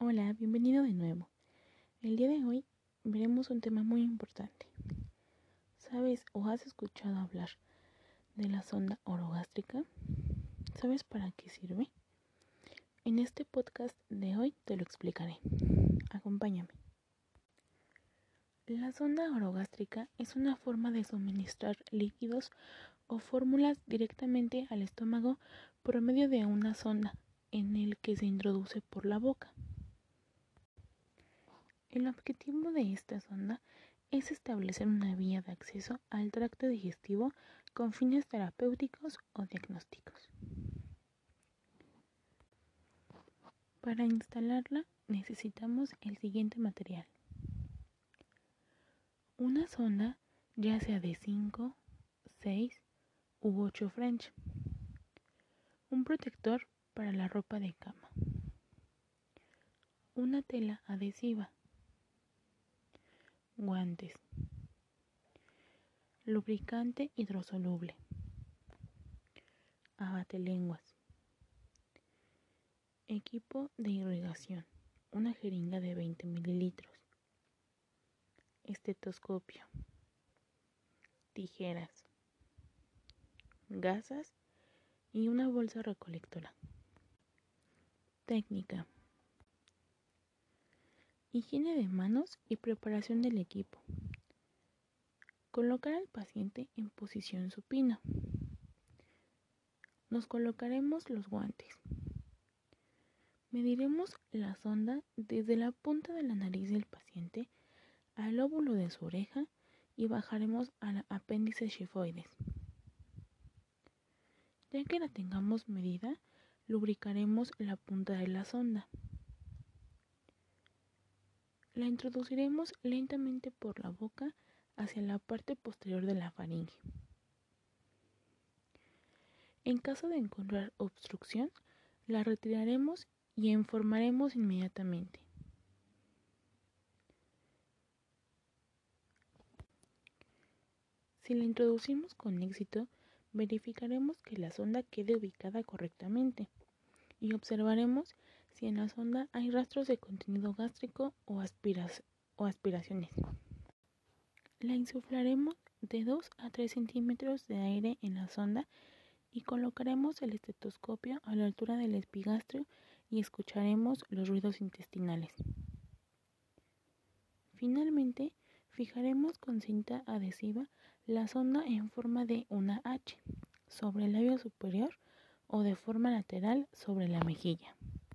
Hola, bienvenido de nuevo. El día de hoy veremos un tema muy importante. ¿Sabes o has escuchado hablar de la sonda orogástrica? ¿Sabes para qué sirve? En este podcast de hoy te lo explicaré. Acompáñame. La sonda orogástrica es una forma de suministrar líquidos o fórmulas directamente al estómago por medio de una sonda en el que se introduce por la boca. El objetivo de esta sonda es establecer una vía de acceso al tracto digestivo con fines terapéuticos o diagnósticos. Para instalarla necesitamos el siguiente material. Una sonda, ya sea de 5, 6 u 8 French. Un protector para la ropa de cama. Una tela adhesiva. Guantes. Lubricante hidrosoluble. Abatelenguas. Equipo de irrigación. Una jeringa de 20 mililitros. Estetoscopio. Tijeras. Gasas y una bolsa recolectora. Técnica. Higiene de manos y preparación del equipo. Colocar al paciente en posición supino. Nos colocaremos los guantes. Mediremos la sonda desde la punta de la nariz del paciente al lóbulo de su oreja y bajaremos al apéndice xifoides. Ya que la tengamos medida, lubricaremos la punta de la sonda. La introduciremos lentamente por la boca hacia la parte posterior de la faringe. En caso de encontrar obstrucción, la retiraremos y informaremos inmediatamente. Si la introducimos con éxito, verificaremos que la sonda quede ubicada correctamente y observaremos si en la sonda hay rastros de contenido gástrico o aspiraciones. La insuflaremos de 2 a 3 centímetros de aire en la sonda y colocaremos el estetoscopio a la altura del epigastrio y escucharemos los ruidos intestinales. Finalmente, fijaremos con cinta adhesiva la sonda en forma de una H sobre el labio superior o de forma lateral sobre la mejilla.